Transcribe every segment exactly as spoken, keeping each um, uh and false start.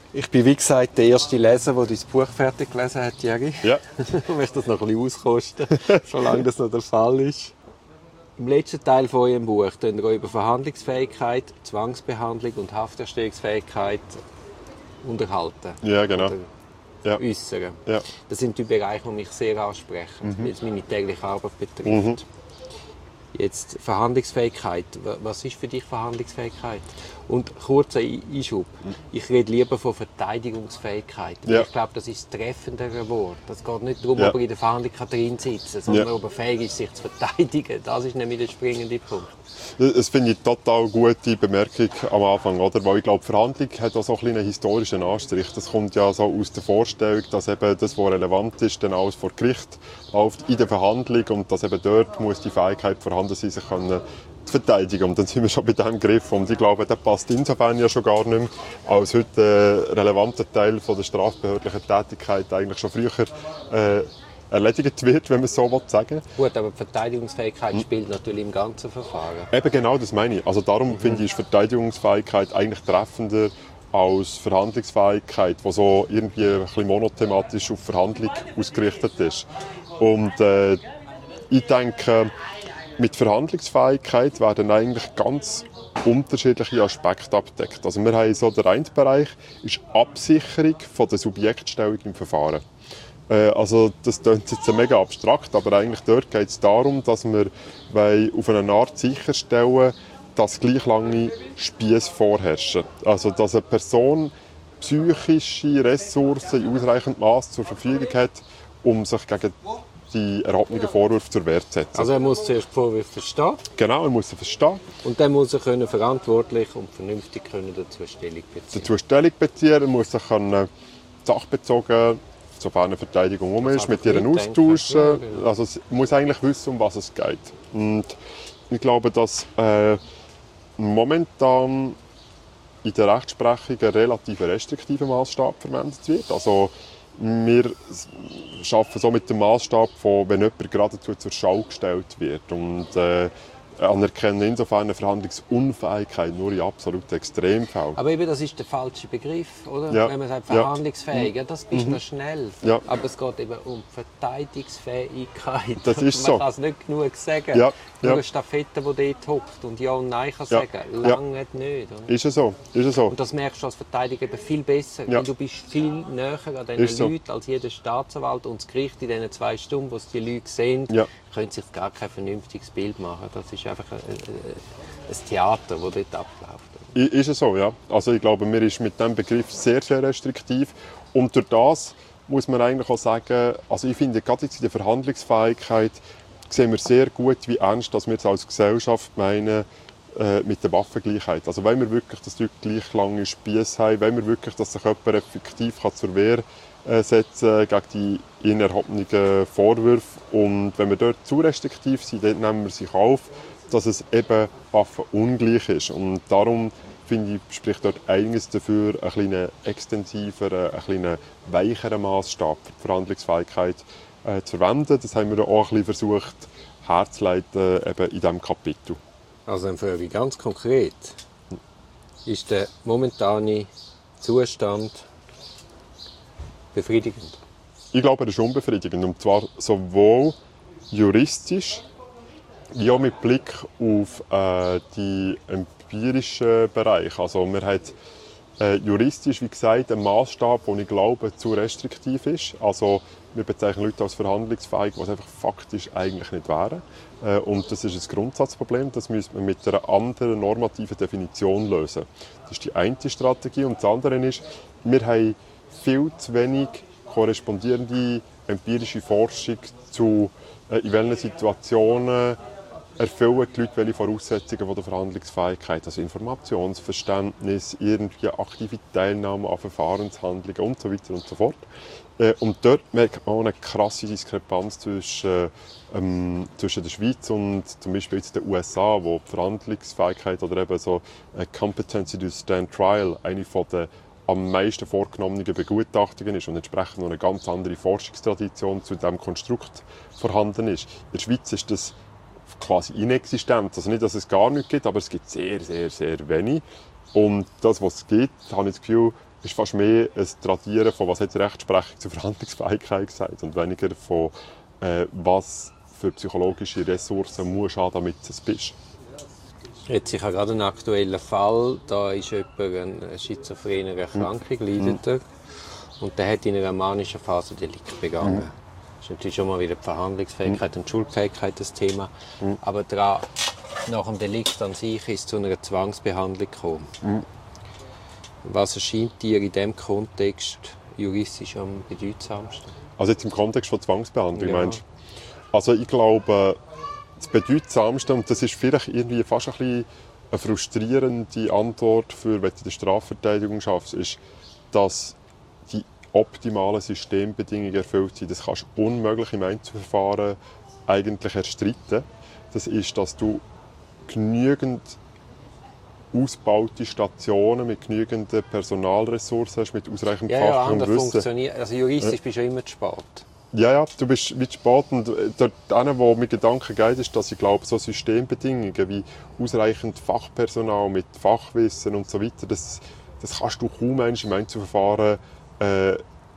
Ich bin, wie gesagt, der erste Leser, der dein Buch fertig gelesen hat, Jerry. Ja. Ich möchte das noch ein bisschen auskosten, solange das noch der Fall ist. Im letzten Teil von eurem Buch sprecht ihr über Verhandlungsfähigkeit, Zwangsbehandlung und Hafterstehungsfähigkeit unterhalten. Ja, genau. Ja. Äußern. Ja. Das sind die Bereiche, die mich sehr ansprechen, Mhm. weil es meine tägliche Arbeit betrifft. Mhm. Jetzt Verhandlungsfähigkeit. Was ist für dich Verhandlungsfähigkeit? Und kurzer Einschub. Ich rede lieber von Verteidigungsfähigkeit. Ja. Ich glaube, das ist das treffendere Wort. Es geht nicht darum, Ja. ob er in der Verhandlung drin sitzen kann, sondern Ja. ob er fähig ist, sich zu verteidigen. Das ist nämlich der springende Punkt. Das finde ich total gute Bemerkung am Anfang, oder? Weil ich glaube, Verhandlung hat auch so ein einen historischen Anstrich. Das kommt ja so aus der Vorstellung, dass eben das, was relevant ist, dann alles vor Gericht läuft in der Verhandlung und dass eben dort muss die Fähigkeit vorhanden sein, sich können zu verteidigen. Und dann sind wir schon bei diesem Griff. Und ich glaube, der passt insofern ja schon gar nicht mehr, als heute ein relevanter Teil von der strafbehördlichen Tätigkeit eigentlich schon früher äh, erledigt wird, wenn man es so sagen will. Gut, aber die Verteidigungsfähigkeit hm. spielt natürlich im ganzen Verfahren. Eben genau, das meine ich. Also darum mhm. finde ich, ist Verteidigungsfähigkeit eigentlich treffender als Verhandlungsfähigkeit, die so irgendwie ein bisschen monothematisch auf Verhandlung ausgerichtet ist. Und äh, ich denke, mit Verhandlungsfähigkeit werden eigentlich ganz unterschiedliche Aspekte abgedeckt. Also wir haben so, der eine Bereich ist Absicherung von der Subjektstellung im Verfahren. Äh, also das klingt jetzt mega abstrakt, aber eigentlich dort geht es darum, dass wir auf eine Art sicherstellen, dass gleich lange Spiesse vorherrschen. Also dass eine Person psychische Ressourcen in ausreichendem Maß zur Verfügung hat, um sich gegen die erhobenen Vorwürfe zur Wehr zu setzen. Also er muss zuerst die Vorwürfe verstehen. Genau, er muss sie verstehen. Und dann muss er können verantwortlich und vernünftig können dazu Stellung beziehen. Dazu Stellung beziehen, er muss sich können, sachbezogen, sofern eine Verteidigung um ist, mit ihr austauschen. Ja, genau. Also es muss eigentlich wissen, um was es geht. Und ich glaube, dass äh, momentan in der Rechtsprechung ein relativ restriktiver Maßstab verwendet wird. Also wir arbeiten so mit dem Maßstab von, wenn jemand geradezu zur Schau gestellt wird. Und äh, anerkennen insofern eine Verhandlungsunfähigkeit nur in absoluten Extremfällen. Aber eben, das ist der falsche Begriff, oder? Ja. Wenn man sagt, verhandlungsfähig, ja, das bist Mhm. du schnell. Ja. Aber es geht eben um Verteidigungsfähigkeit. Das ist man so. kann es nicht genug sagen. Ja. Nur Ja. eine Stafette, die dort hockt und Ja und Nein kann Ja. sagen, lange nicht. Oder? Ist es so? Ist es so? Und das merkst du als Verteidiger eben viel besser, Ja. weil du bist viel näher an diesen Ist so. Leuten als jeder Staatsanwalt und das Gericht in diesen zwei Stunden, wo es die Leute sehen, Ja. können sich gar kein vernünftiges Bild machen. Das ist einfach ein, ein Theater, das dort abläuft. I- Ist es so, ja. Also ich glaube, mir ist mit diesem Begriff sehr, sehr restriktiv. Und durch das muss man eigentlich auch sagen, also ich finde, gerade jetzt in der Verhandlungsfähigkeit sehen wir sehr gut, wie ernst dass wir jetzt als Gesellschaft meinen äh, mit der Waffengleichheit. Also wenn wir wirklich, dass die Leute gleich lange Spiesse haben, wenn wir wirklich, dass sich jemand effektiv kann zur Wehr äh, setzen gegen die ihnen erhobenen Vorwürfe. Und wenn wir dort zu restriktiv sind, dann nehmen wir sich auf, dass es eben waffenungleich ist. Und darum finde ich, spricht dort einiges dafür, einen kleinen extensiveren, einen kleinen weicheren Maßstab für die Verhandlungsfähigkeit äh, zu verwenden. Das haben wir auch ein bisschen versucht herzuleiten eben in diesem Kapitel. Also dann frage ich ganz konkret, ist der momentane Zustand befriedigend? Ich glaube, er ist unbefriedigend. Und zwar sowohl juristisch, wie auch mit Blick auf äh, die empirischen Bereiche. Also man hat äh, juristisch, wie gesagt, einen Maßstab, der ich glaube, zu restriktiv ist. Also wir bezeichnen Leute als verhandlungsfähig, was einfach faktisch eigentlich nicht wären. Äh, und das ist ein Grundsatzproblem. Das müsste man mit einer anderen normativen Definition lösen. Das ist die eine Strategie. Und das andere ist, wir haben viel zu wenig korrespondierende empirische Forschung zu, äh, in welchen Situationen erfüllen die Leute welche Voraussetzungen der Verhandlungsfähigkeit, also Informationsverständnis, irgendwie aktive Teilnahme an Verfahrenshandlungen und so weiter und so fort. Äh, und dort merkt man auch eine krasse Diskrepanz zwischen, ähm, zwischen der Schweiz und zum Beispiel jetzt den U S A, wo die Verhandlungsfähigkeit oder eben so äh, Competency to Stand Trial eine von der am meisten vorgenommenen Begutachtungen ist und entsprechend noch eine ganz andere Forschungstradition zu diesem Konstrukt vorhanden ist. In der Schweiz ist das quasi inexistent. Also nicht, dass es gar nicht gibt, aber es gibt sehr, sehr, sehr wenig. Und das, was es gibt, habe ich das Gefühl, ist fast mehr ein Tradieren von, was hat die Rechtsprechung zur Verhandlungsfähigkeit gesagt und weniger von, äh, was für psychologische Ressourcen musst du haben, damit du es bist. Jetzt, ich habe gerade einen aktuellen Fall, da ist jemand eine schizophrene Erkrankung, mhm. leidet er, und der hat in einer manischen Phase Delikt begangen. Mhm. Das ist natürlich schon mal wieder die Verhandlungsfähigkeit mhm. und die Schuldfähigkeit das Thema, mhm. aber daran, nach dem Delikt an sich ist es zu einer Zwangsbehandlung gekommen. Mhm. Was erscheint dir in diesem Kontext juristisch am bedeutsamsten? Also jetzt im Kontext von Zwangsbehandlung, ja. meinst du? Also ich glaube, das Bedeutsamste, und das ist vielleicht irgendwie fast ein bisschen eine frustrierende Antwort für, wenn du in der Strafverteidigung schaffst, ist, dass die optimalen Systembedingungen erfüllt sind. Das kannst du unmöglich im Einzelverfahren eigentlich erstreiten. Das ist, dass du genügend ausgebaute Stationen mit genügend Personalressourcen hast, mit ausreichend ja, Fach und ja, Wissen. Funktioniert. Also juristisch bist du ja immer zu spät. Ja, ja, du bist wie zu spät. Und dort, wo mir Gedanken geht, ist, dass ich glaube, so Systembedingungen wie ausreichend Fachpersonal mit Fachwissen und so weiter, das, das kannst du kaum im Einzelverfahren äh,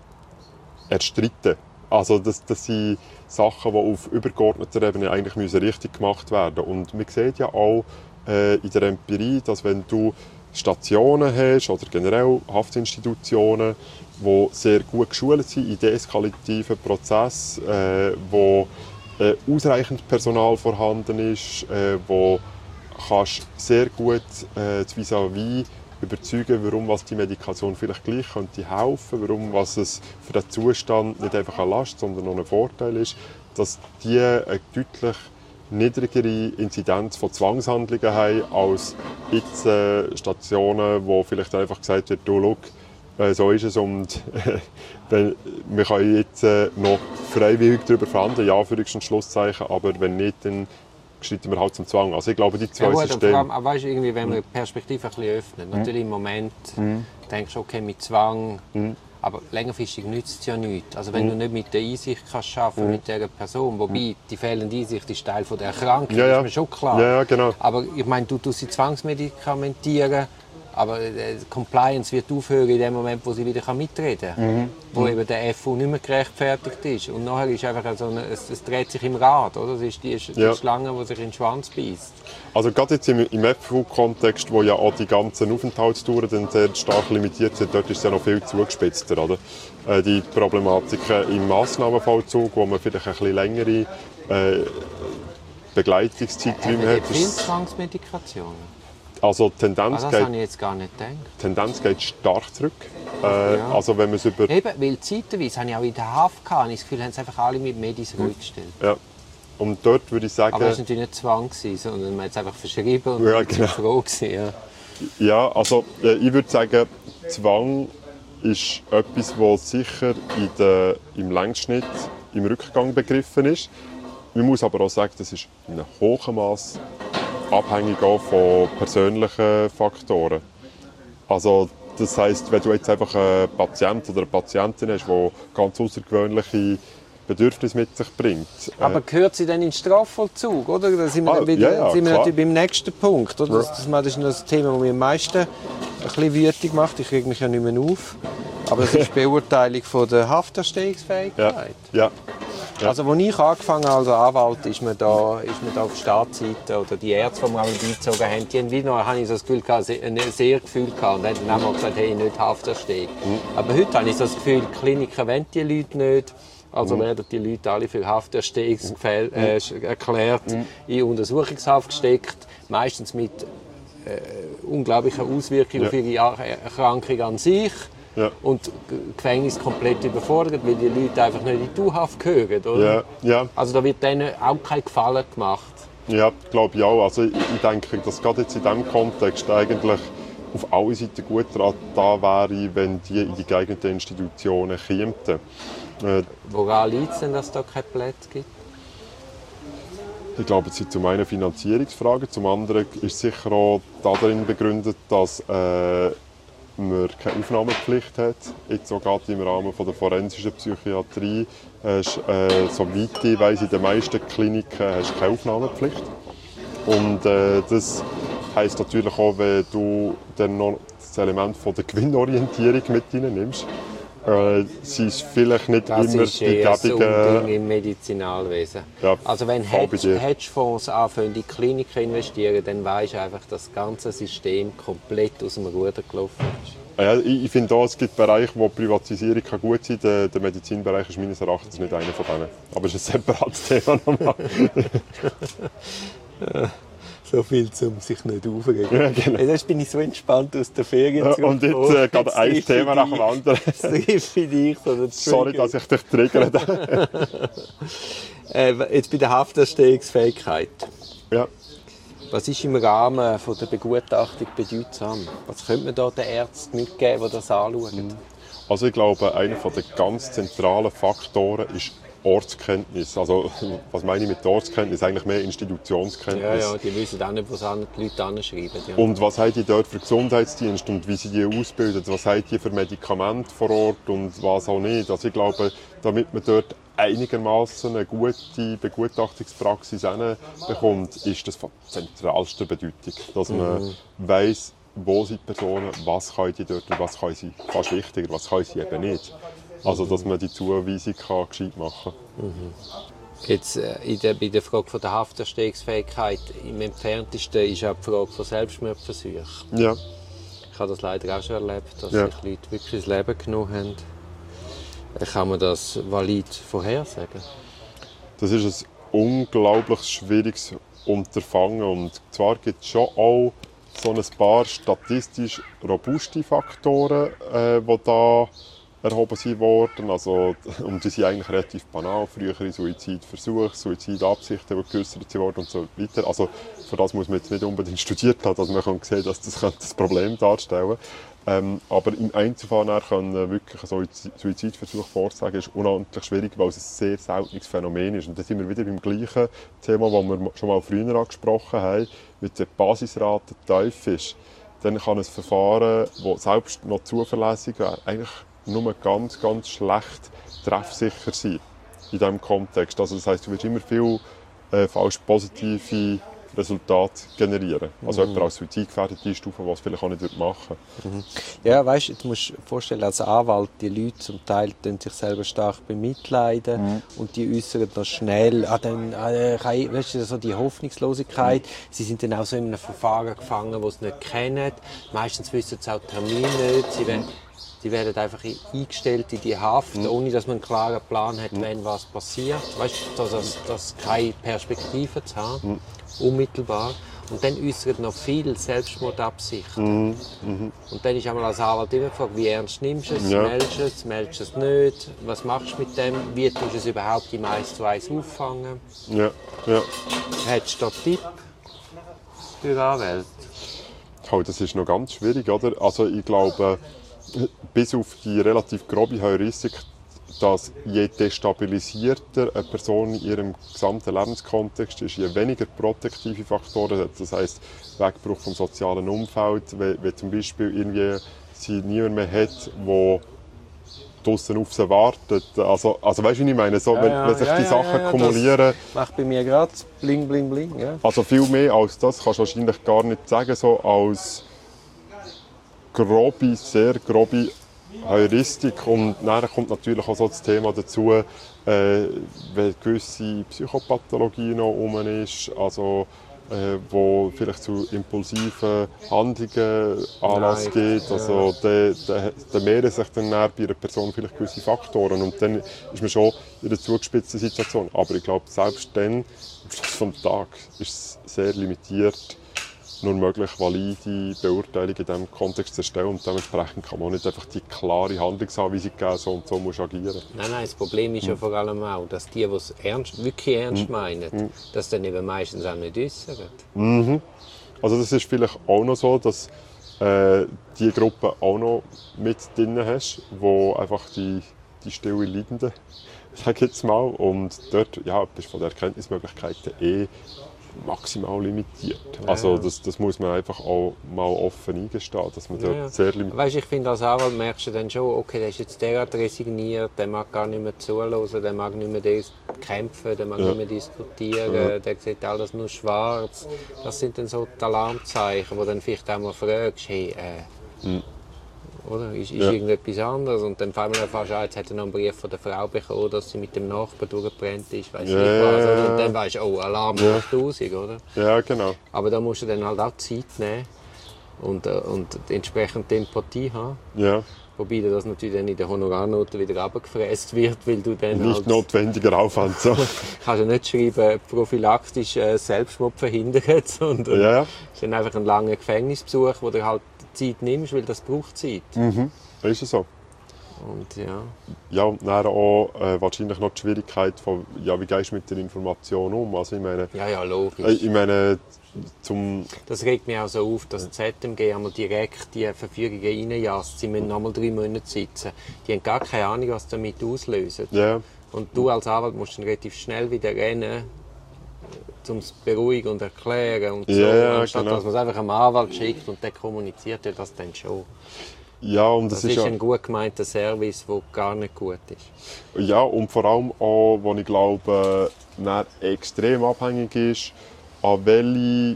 erstreiten. Also das, das sind Sachen, die auf übergeordneter Ebene eigentlich müssen richtig gemacht werden. Und man sieht ja auch äh, in der Empirie, dass wenn du Stationen hast oder generell Haftinstitutionen, die sehr gut geschult sind in deeskalativen Prozessen, äh, wo äh, ausreichend Personal vorhanden ist, äh, wo kannst sehr gut äh, das Vis-à-vis überzeugen, warum was die Medikation vielleicht gleich könnte helfen, warum was es für den Zustand nicht einfach eine Last, sondern noch ein Vorteil ist, dass die eine deutlich niedrigere Inzidenz von Zwangshandlungen haben als jetzt äh, Stationen, wo vielleicht einfach gesagt wird, du, schau, äh, so ist es und äh, wir können jetzt äh, noch freiwillig darüber verhandeln, ja, für ein Schlusszeichen, aber wenn nicht, dann schreiten wir halt zum Zwang. Also ich glaube, die zwei ja, gut, Systeme... Vor allem, aber weißt, irgendwie, wenn man die Perspektive ein bisschen öffnet, mhm. natürlich im Moment mhm. denkst du, okay, mit Zwang, mhm. aber längerfristig nützt es ja nichts. Also wenn mhm. du nicht mit der Einsicht kannst arbeiten mhm. mit dieser Person, wobei die fehlende Einsicht ist Teil von der Erkrankung, ja, ja. ist mir schon klar. Ja, ja, genau. Aber ich meine, du tust sie zwangsmedikamentieren, aber äh, Compliance wird aufhören in dem Moment, wo sie wieder mitreden kann. Mhm. Wo eben der F U nicht mehr gerechtfertigt ist. Und nachher ist einfach so eine, es, es dreht sich im Rad. Oder? Das ist die, die ja. Schlange, die sich in den Schwanz beißt. Also gerade jetzt im, im F U-Kontext, wo ja auch die ganzen Aufenthaltsdauern dann sehr stark limitiert sind, dort ist es ja noch viel zugespitzter. Oder? Äh, die Problematiken im Massnahmenvollzug, wo man vielleicht ein bisschen längere äh, Begleitungszeiträume hat. Viele Zwangsmedikationen. Also die Tendenz, ah, das geht, habe ich jetzt gar nicht gedacht. Tendenz geht stark zurück. Äh, ja. Also wenn man es über... Eben, weil zeitweise habe ich auch in der Haft gehabt, habe ich das Gefühl, haben sie einfach alle mit Medis ruhig gestellt. Ja. Und dort würde ich sagen... Aber das war natürlich nicht Zwang, sondern man hat es einfach verschrieben und ja, genau. froh gewesen, ja. Ja, also äh, ich würde sagen, Zwang ist etwas, das sicher in der, im Längsschnitt im Rückgang begriffen ist. Man muss aber auch sagen, das ist in einem hohen Maß abhängig auch von persönlichen Faktoren. Also das heisst, wenn du jetzt einfach einen Patient oder eine Patientin hast, die ganz außergewöhnliche Bedürfnisse mit sich bringt. Aber äh, gehört sie dann in den Strafvollzug, oder? Da sind wir, ah, wieder, ja, ja, sind wir natürlich beim nächsten Punkt. Oder? Das, das ist das Thema, das mich am meisten ein bisschen wütig macht. Ich reg mich ja nicht mehr auf. Aber das ist die Beurteilung von der Hafterstehungsfähigkeit. Ja. Ja. Ja. Also, als ich angefangen habe als Anwalt, ist man da, ist man da auf Staatsseite, oder die Ärzte, die wir beizogen haben, die haben wieder, habe ich so das Gefühl gehabt, ein sehr Gefühl gehabt, und haben dann auch gesagt, hey, nicht Hafterstehung. Mhm. Aber heute habe ich so das Gefühl, die Kliniken wollen die Leute nicht. Also mhm. werden die Leute alle für Hafterstehungsfälle äh, erklärt, mhm. in Untersuchungshaft gesteckt, meistens mit äh, unglaublichen Auswirkungen ja. auf ihre Erkrankung an sich. Ja. Und das Gefängnis komplett überfordert, weil die Leute einfach nicht in die U-Haft gehören. Oder? Ja. Ja. Also da wird denen auch kein Gefallen gemacht. Ja, glaube ich auch. Also ich, ich denke, dass gerade jetzt in diesem Kontext eigentlich auf alle Seiten gut da wäre, wenn die in die geeigneten Institutionen kämen. Äh, Woran liegt es denn, dass es da keine Plätze gibt? Ich glaube, es sind zum einen Finanzierungsfragen, zum anderen ist sicher auch darin begründet, dass äh, man keine Aufnahmepflicht hat. Jetzt sogar im Rahmen der forensischen Psychiatrie hast, äh, soweit ich weiss, in den meisten Kliniken hast du keine Aufnahmepflicht. Und äh, das heisst natürlich auch, wenn du dann noch das Element von der Gewinnorientierung mit reinnimmst, äh, sind es vielleicht nicht das immer ist die eher das gäbigen... Unding im Medizinalwesen. Ja, also wenn Hedge, Hedgefonds anfangen, in Kliniken investieren, dann weisst du einfach, dass das ganze System komplett aus dem Ruder gelaufen ist. Ja, ich, ich finde auch, es gibt Bereiche, wo Privatisierung kann gut sein kann. Der, der Medizinbereich ist meines Erachtens nicht einer von denen. Aber es ist ein separates Thema nochmal. So viel, um sich nicht aufregen. Ja, genau. Jetzt bin ich so entspannt aus der Ferien ja, und jetzt äh, geht ein Thema nach dem anderen. Für dich, so Sorry, dass ich dich triggert. äh, jetzt bei der Hafterstehungsfähigkeit. Ja. Was ist im Rahmen von der Begutachtung bedeutsam? Was könnte man da den Ärzten mitgeben, die das anschauen? Also ich glaube, einer der ganz zentralen Faktoren ist Ortskenntnis. Also, was meine ich mit Ortskenntnis? Eigentlich mehr Institutionskenntnis. Ja, ja, die wissen auch nicht, was die Leute anschreiben. Ja. Und was haben die dort für Gesundheitsdienste und wie sie die ausbilden? Was haben die für Medikamente vor Ort und was auch nicht? Also ich glaube, damit man dort einigermaßen eine gute Begutachtungspraxis bekommt, ist das von zentralster Bedeutung. Dass man mhm. weiss, wo sind die Personen, was können die dort und was können sie, fast wichtiger, was können sie eben nicht. Also, dass man die Zuweisung kann gescheit machen kann. Mhm. Jetzt, äh, in der, bei der Frage von der Hafterstehungsfähigkeit, im entferntesten ist auch die Frage von Selbstmordversuchen. Ja. Ich habe das leider auch schon erlebt, dass ja. sich Leute wirklich das Leben genommen haben. Kann man das valid vorhersagen? Das ist ein unglaublich schwieriges Unterfangen. Und zwar gibt es schon auch so ein paar statistisch robuste Faktoren, äh, die da erhoben sind worden. Also, und die sind eigentlich relativ banal. Frühere Suizidversuche, Suizidabsichten, die geäussert wurden und so weiter. Also, für das muss man jetzt nicht unbedingt studiert haben, dass man kann sehen, dass das das Problem darstellen ähm, aber im Einzelfall können wirklich so Suizidversuch vorzusagen, ist unendlich schwierig, weil es ein sehr seltenes Phänomen ist. Und da sind wir wieder beim gleichen Thema, das wir schon mal früher angesprochen haben, mit der Basisrate tief ist. Dann kann ein Verfahren, das selbst noch zuverlässig wäre, eigentlich nur ganz, ganz schlecht treffsicher sein in diesem Kontext. Also das heisst, du wirst immer viel äh, falsch positive Resultate generieren. Also mhm. jemand als suizidgefährdet einstufen, was vielleicht auch nicht machen würde. Mhm. Ja, weißt du, du musst dir vorstellen, als Anwalt, die Leute zum Teil sich selber stark bemitleiden mhm. und die äußern dann schnell, ah, dann, ah, weißt du, so die Hoffnungslosigkeit. Mhm. Sie sind dann auch so in einem Verfahren gefangen, das sie nicht kennen. Meistens wissen sie auch Termine nicht. Sie werden, die werden einfach eingestellt in die Haft, mhm. ohne dass man einen klaren Plan hat, mhm. wenn was passiert. Weißt du, dass, dass keine Perspektive zu haben. Mhm. Unmittelbar. Und dann äußert noch viel Selbstmordabsichten. Mhm. Mhm. Und dann ist einmal als Anwalt immer gefragt, wie ernst nimmst du es, ja. meldest du es, meldest du es nicht, was machst du mit dem, wie tust du es überhaupt im eins zu eins auffangen. Ja. Ja. Hättest du da Tipp für Anwälte? Oh, das ist noch ganz schwierig, oder? Also ich glaube, bis auf die relativ grobe Heuristik, dass je destabilisierter eine Person in ihrem gesamten Lebenskontext ist, je weniger protektive Faktoren hat, das heisst Wegbruch vom sozialen Umfeld, wenn, wenn zum Beispiel irgendwie sie niemand mehr hat, der draussen auf sie wartet. Also, also weißt du, wie ich meine? So, ja, wenn, ja, wenn sich ja, die ja, Sachen ja, kumulieren. Das macht bei mir gerade bling, bling, bling. Ja. Also viel mehr als das kannst du wahrscheinlich gar nicht sagen, so als grobe, sehr grobe Heuristik. Und dann kommt natürlich auch so das Thema dazu, äh, wenn gewisse Psychopathologie noch rum ist, also äh, wo vielleicht zu impulsiven Handlungen Anlass gibt. Also ja. da, da mehren sich dann bei einer Person vielleicht gewisse Faktoren und dann ist man schon in einer zugespitzten Situation. Aber ich glaube, selbst dann, am Schluss des Tages, ist es sehr limitiert, nur möglich, valide Beurteilungen in diesem Kontext zu erstellen. Und dementsprechend kann man nicht einfach die klare Handlungsanweisung geben, so und so musst du agieren. Nein, nein, das Problem ist ja vor allem auch, dass die, die es ernst, wirklich ernst meinen, mhm. das dann eben meistens auch nicht äußern. Mhm. Also das ist vielleicht auch noch so, dass äh, die Gruppe auch noch mit drin hast, wo einfach die, die stille Leidenden, sage ich jetzt mal, und dort ja, bist du von den Erkenntnismöglichkeiten eh maximal limitiert. Ja, also das, das muss man einfach auch mal offen eingestehen, dass man dort ja, ja. sehr limitiert. Weißt, ich finde als Anwalt merkst du dann schon, okay, der ist jetzt derart resigniert, der mag gar nicht mehr zuhören, der mag nicht mehr kämpfen, der mag ja. nicht mehr diskutieren, ja. der sieht alles nur schwarz. Das sind dann so die Alarmzeichen, wo dann vielleicht auch mal fragst, hey, äh, Mhm. Oder? Ist, ist Ja. irgendetwas anderes. Und dann fallen wir erfährst, ah, jetzt hat er noch einen Brief von der Frau bekommen, dass sie mit dem Nachbarn durchgebrannt ist, weiss Ja, nicht was. ja, Oder? ja. Und dann weisst du, oh, Alarm Ja. tausend, oder? Ja, genau. Aber da musst du dann halt auch Zeit nehmen und, äh, und entsprechend die Empathie haben. Ja. Wobei dir das natürlich dann in der Honorarnote wieder runtergefräst wird, weil du dann Nicht halt... notwendiger Aufwand. So. kannst du nicht schreiben, prophylaktisch äh, Selbstmord verhindert, sondern Ja, ja. es ist dann einfach ein langer Gefängnisbesuch, wo du halt Zeit nimmst, weil das braucht Zeit. Mhm. Ist es so. Und ja, Ja, und dann auch äh, wahrscheinlich noch die Schwierigkeit von, ja, wie gehst du mit der Information um? Also ich meine, ja, ja, logisch. äh, ich meine zum... Das regt mich auch so auf, dass die Z M G einmal direkt die Verfügungen reinjasst. Sie müssen nochmal drei Monate sitzen. Die haben gar keine Ahnung, was damit auslösen. Ja, Und du als Anwalt musst dann relativ schnell wieder rennen, um es beruhigen und erklären und so. Ja, ja, Anstatt genau. dass man es einfach einem Anwalt schickt und der kommuniziert ja das dann schon. ja, und das, Das ist ist ja... ein gut gemeinter Service, der gar nicht gut ist. Ja, und vor allem auch, wo ich glaube, dann extrem abhängig ist, an welche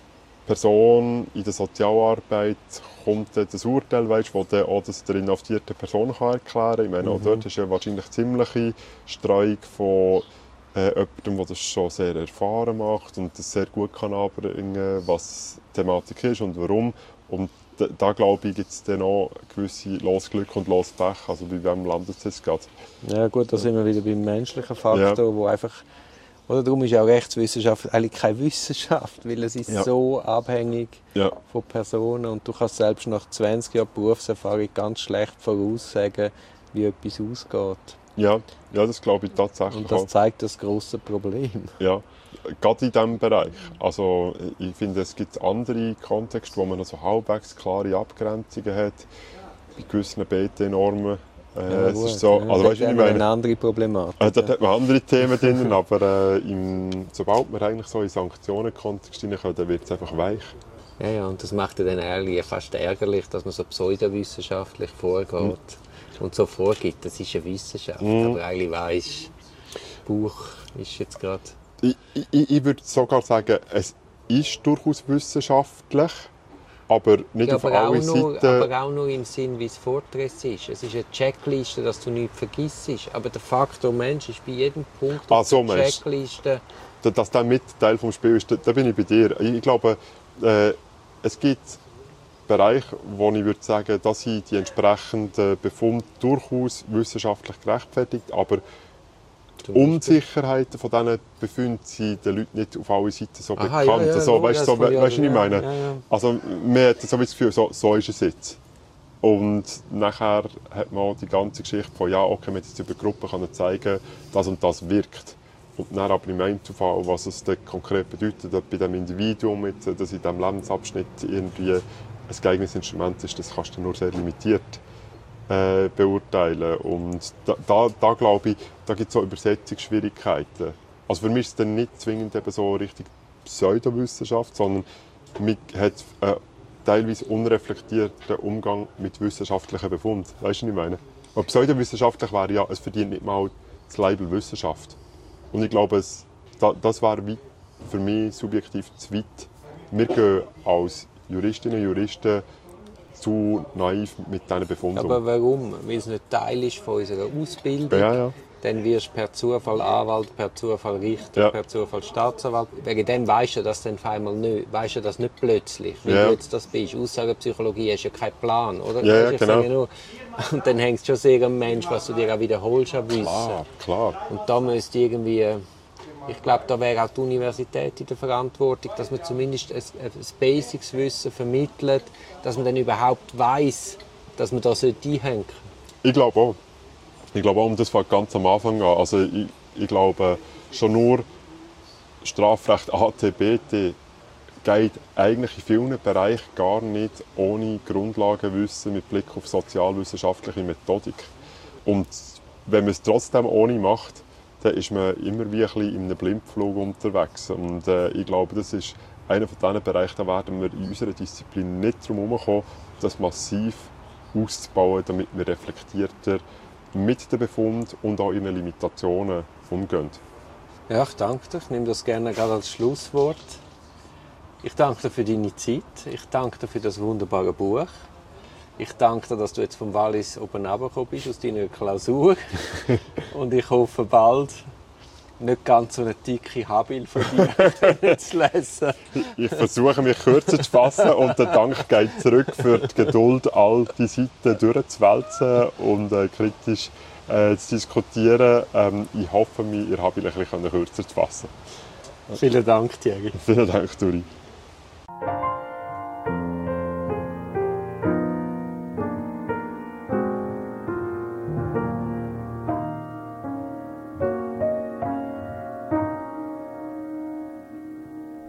Person in der Sozialarbeit kommt dann das Urteil, weißt, wo dann auch das der inhaftierte Person kann erklären kann. Ich meine, auch dort ist ja wahrscheinlich ziemliche Streuung von äh, jemandem, der das schon sehr erfahren macht und das sehr gut kann anbringen, was die Thematik ist und warum. Und da, da glaube ich, gibt es dann auch gewisse Losglück und Lospech, also bei wem landet es jetzt gerade. Ja gut, da sind wir wieder beim menschlichen Faktor, ja. Wo einfach, oder darum ist ja auch Rechtswissenschaft eigentlich keine Wissenschaft, weil es ist Ja. so abhängig Ja. von Personen und du kannst selbst nach zwanzig Jahren Berufserfahrung ganz schlecht voraussagen, wie etwas ausgeht. Ja, ja, das glaube ich tatsächlich Und das auch. zeigt das grosse Problem. Ja, gerade in diesem Bereich. Also ich finde, es gibt andere Kontexte, wo man noch so halbwegs klare Abgrenzungen hat. Bei gewissen B T-Normen. Äh, Ja, es gut, ist so, ja. also, Dort weißt, du, haben ich wir meine, eine andere Problematik. äh, dort hat man andere Themen drin, aber äh, im, sobald wir eigentlich so in Sanktionen-Kontext hineinkommen, dann wird es einfach weich. Ja, ja, und das macht ja dann ehrlich fast ärgerlich, dass man so pseudowissenschaftlich vorgeht Mhm. und so vorgibt. Das ist eine Wissenschaft, Mhm. aber eigentlich weisst Buch ist jetzt gerade... Ich, ich, ich würde sogar sagen, es ist durchaus wissenschaftlich, aber nicht Ja, auf aber, auch alle nur, Seiten. aber auch nur im Sinn, wie es Fortress ist. Es ist eine Checkliste, dass du nichts vergisst. Aber der Faktor Mensch ist bei jedem Punkt Ah, auf so der meinst du. Checkliste. Dass das mit Teil des Spiels ist, da, da bin ich bei dir. Ich glaube, äh, es gibt Bereiche, wo ich würde sagen, dass sind die entsprechenden Befunde durchaus wissenschaftlich gerechtfertigt, aber die Zum Beispiel. Unsicherheiten von diesen Befunden sind den Leuten nicht auf alle Seiten so Aha, bekannt. ja, ja, also, ja, weißt das du, so, kann ich weißt, was ich auch- meine? ja, ja. Also, man hat so das Gefühl, so, so ist es jetzt. Und nachher hat man auch die ganze Geschichte von, ja, okay, man hat jetzt über Gruppen können zeigen, das und das wirkt. Und dann aber im Einzelfall, was es dann konkret bedeutet, ob bei dem Individuum, jetzt, dass in diesem Lebensabschnitt irgendwie ein geeignetes Instrument ist, das kannst du nur sehr limitiert äh, beurteilen. Und da, da, da glaube ich, da gibt es so Übersetzungsschwierigkeiten. Also für mich ist es dann nicht zwingend eben so richtig Pseudowissenschaft, sondern man hat einen teilweise unreflektierten Umgang mit wissenschaftlichen Befunden. Weißt du, was ich meine? Und pseudowissenschaftlich wäre ja, es verdient nicht mal das Label Wissenschaft. Und ich glaube, es, da, das wäre wie für mich subjektiv zu weit. Wir gehen als Juristinnen und Juristen zu naiv mit diesen Befunden um. Aber warum? Weil es nicht Teil ist von unserer Ausbildung. Ja, ja. Dann wirst du per Zufall Anwalt, per Zufall Richter, Ja. per Zufall Staatsanwalt. Wegen dem weisst du das dann auf einmal nicht. Weisst du das nicht plötzlich, wie Ja. du jetzt das bist. Aussagenpsychologie hast ja keinen Plan, oder? Ja, ja, Weisst, ich genau. sage nur, und dann hängt es schon sehr am Mensch, was du dir auch wiederholst an Wissen. Klar, klar. Und da müsste irgendwie, ich glaube, da wäre auch die Universität in der Verantwortung, dass man zumindest ein, ein Basics-Wissen vermittelt, dass man dann überhaupt weiss, dass man da einhängen sollte. Ich glaube auch. Ich glaube auch, und das fängt ganz am Anfang an. Also ich, ich glaube, schon nur Strafrecht A T B T geht eigentlich in vielen Bereichen gar nicht ohne Grundlagenwissen mit Blick auf sozialwissenschaftliche Methodik. Und wenn man es trotzdem ohne macht, dann ist man immer wie ein bisschen in einem Blindflug unterwegs. Und äh, ich glaube, das ist einer von diesen Bereichen, da werden wir in unserer Disziplin nicht drum herumkommen, das massiv auszubauen, damit wir reflektierter mit den Befunden und auch ihren Limitationen umgehen. Ja, ich danke dir. Ich nehme das gerne gerade als Schlusswort. Ich danke dir für deine Zeit. Ich danke dir für das wunderbare Buch. Ich danke dir, dass du jetzt vom Wallis oben runtergekommen bist, aus deiner Klausur. Und ich hoffe bald nicht ganz so eine dicke Habil von dir zu lesen. Ich versuche mich kürzer zu fassen und der Dank geht zurück für die Geduld, all die Seiten durchzuwälzen und äh, kritisch äh, zu diskutieren. Ähm, ich hoffe, mich, ihr Habil ein bisschen kürzer zu fassen. Vielen Dank, Thierry. Vielen Dank, Duri.